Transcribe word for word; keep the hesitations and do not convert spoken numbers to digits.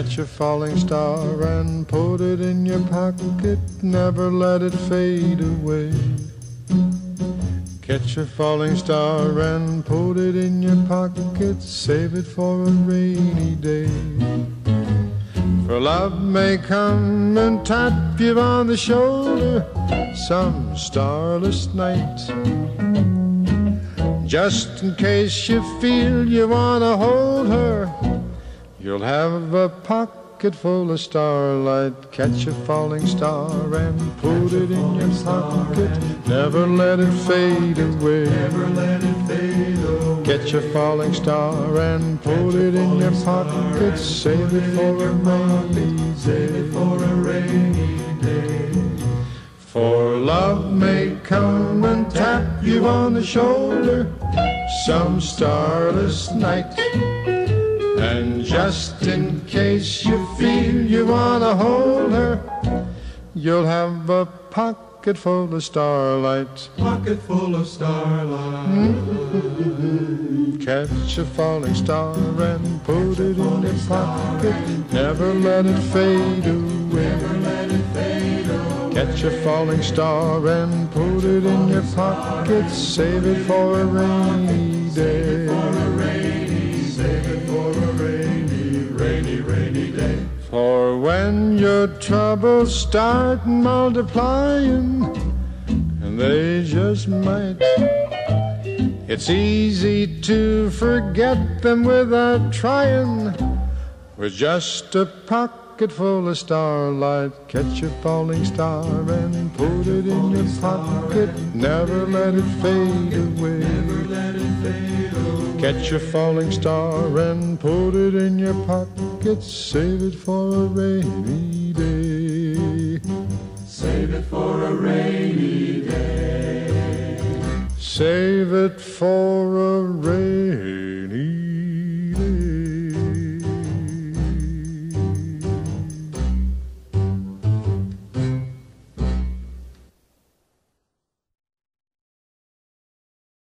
Catch a falling star and put it in your pocket, never let it fade away. Catch a falling star and put it in your pocket, save it for a rainy day. For love may come and tap you on the shoulder some starless night, just in case you feel you want to hold her. You'll have a pocket full of starlight. Catch a falling star and put it in your pocket, never let it fade away. Never let it fade away. Catch a falling star and put it in your pocket, save it for a rainy day. Save it for a rainy day. For love may come and tap you on the shoulder some starless night, and just in case you feel you want to hold her, you'll have a pocket full of starlight. Pocket full of starlight. Mm-hmm. Catch a falling star and put it in your pocket, never let it fade away. Never let it fade away. Catch a falling star and put it in your pocket, save it for a rainy day. Save it for a rainy, rainy, rainy day. For when your troubles start multiplying, and they just might, it's easy to forget them without trying. With just a pocket full of starlight, catch a falling star and put it in your pocket, never let it fade away. Never let it fade away. Catch a falling star and put it in your pocket, save it for a rainy day. Save it for a rainy day. Save it for a rainy day.